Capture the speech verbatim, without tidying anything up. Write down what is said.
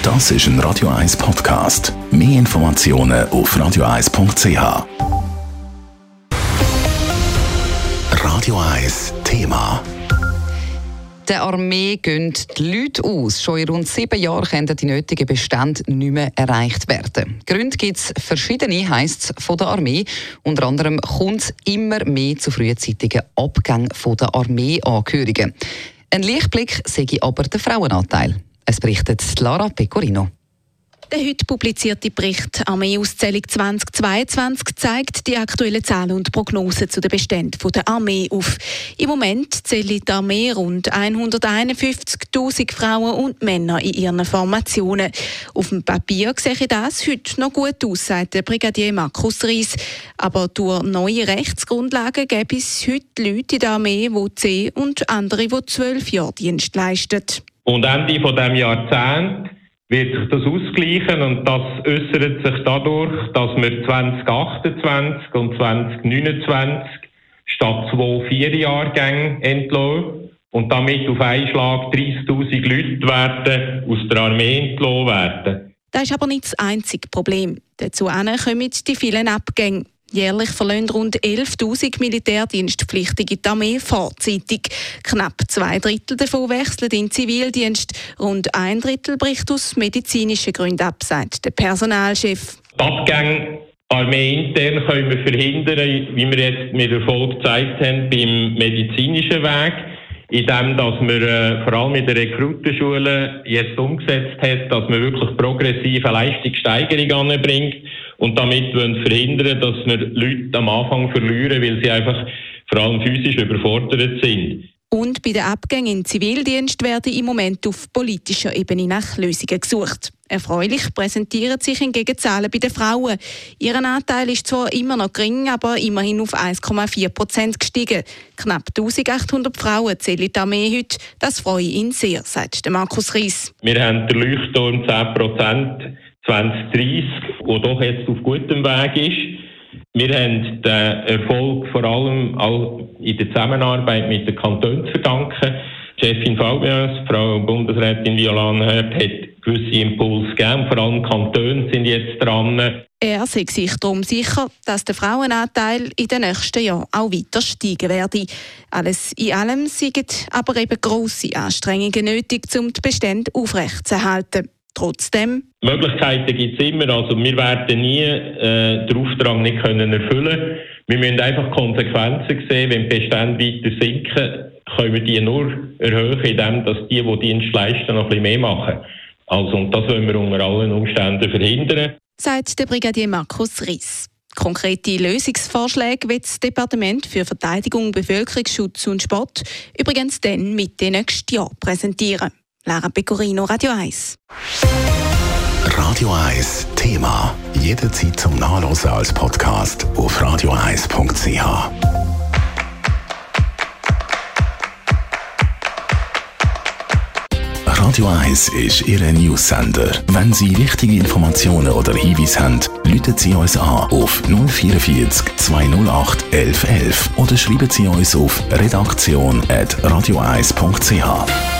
Das ist ein Radio eins Podcast. Mehr Informationen auf radio eins punkt c h. Radio eins Thema. Der Armee gehen die Leute aus. Schon in rund sieben Jahren können die nötigen Bestände nicht mehr erreicht werden. Gründe gibt es verschiedene, heisst es von der Armee. Unter anderem kommt es immer mehr zu frühzeitigen Abgängen der Armeeangehörigen. Ein Lichtblick sehe aber der Frauenanteil. Es berichtet Lara Pecorino. Der heute publizierte Bericht Armeeauszählung zwanzig zweiundzwanzig zeigt die aktuellen Zahlen und Prognosen zu den Beständen der Armee auf. Im Moment zählt die Armee rund hunderteinundfünfzigtausend Frauen und Männer in ihren Formationen. Auf dem Papier sehe das heute noch gut aus, sagt der Brigadier Markus Ries. Aber durch neue Rechtsgrundlagen gäbe es heute Leute in der Armee, die zehn und andere, die zwölf Jahre Dienst leisten. Und Ende dieses Jahrzehnts wird sich das ausgleichen und das äußert sich dadurch, dass wir zwanzig achtundzwanzig und zwanzig neunundzwanzig statt zwei Vierjahrgänge entlassen und damit auf einen Schlag dreißigtausend Leute werden aus der Armee entlassen werden. Das ist aber nicht das einzige Problem. Dazu kommen die vielen Abgänge. Jährlich verlassen rund elftausend Militärdienstpflichtige die Armee vorzeitig. Knapp zwei Drittel davon wechseln in den Zivildienst. Rund ein Drittel bricht aus medizinischen Gründen ab, sagt der Personalchef. Die Abgänge armeeintern können wir verhindern, wie wir jetzt mit Erfolg gezeigt haben, beim medizinischen Weg, indem dass wir äh, vor allem in der Rekrutenschule jetzt umgesetzt hat, dass man wirklich progressive Leistungssteigerung anbringt und damit wollen verhindern, dass wir Leute am Anfang verlieren, weil sie einfach vor allem physisch überfordert sind. Und bei den Abgängen in den Zivildienst werden im Moment auf politischer Ebene nach Lösungen gesucht. Erfreulich präsentieren sich hingegen Zahlen bei den Frauen. Ihr Anteil ist zwar immer noch gering, aber immerhin auf eins Komma vier Prozent gestiegen. Knapp eintausendachthundert Frauen zählen die Armee heute. Das freue ihn sehr, sagt Markus Ries. Wir haben den Leuchtturm zehn Prozent zwanzig dreißig, der doch jetzt auf gutem Weg ist. Wir haben den Erfolg vor allem auch in der Zusammenarbeit mit den Kantonen zu verdanken. Die Chefin Fabius, Frau Bundesrätin Violan Hört, hat gewisse Impulse gegeben. Vor allem Kantone sind jetzt dran. Er sei sich darum sicher, dass der Frauenanteil in den nächsten Jahren auch weiter steigen werde. Alles in allem sind aber eben grosse Anstrengungen nötig, um die Bestände aufrechtzuerhalten. Trotzdem. Möglichkeiten gibt es immer. Also wir werden nie äh, den Auftrag nicht können erfüllen. Wir müssen einfach Konsequenzen sehen. Wenn die Bestände weiter sinken, können wir die nur erhöhen, indem dass die, die Dienst leisten, noch ein bisschen mehr machen. Also, und das wollen wir unter allen Umständen verhindern. Sagt der Brigadier Markus Ries. Konkrete Lösungsvorschläge wird das Departement für Verteidigung, Bevölkerungsschutz und Sport übrigens dann Mitte nächstes Jahr präsentieren. Lara Pecorino, Radio eins. Radio eins Thema. Jederzeit zum Nachlesen als Podcast auf radio eins punkt c h. Radio eins ist Ihr News-Sender. Wenn Sie wichtige Informationen oder Hinweise haben, rufen Sie uns an auf null vierundvierzig zweihundertacht elf elf oder schreiben Sie uns auf redaktion at radio eins punkt c h.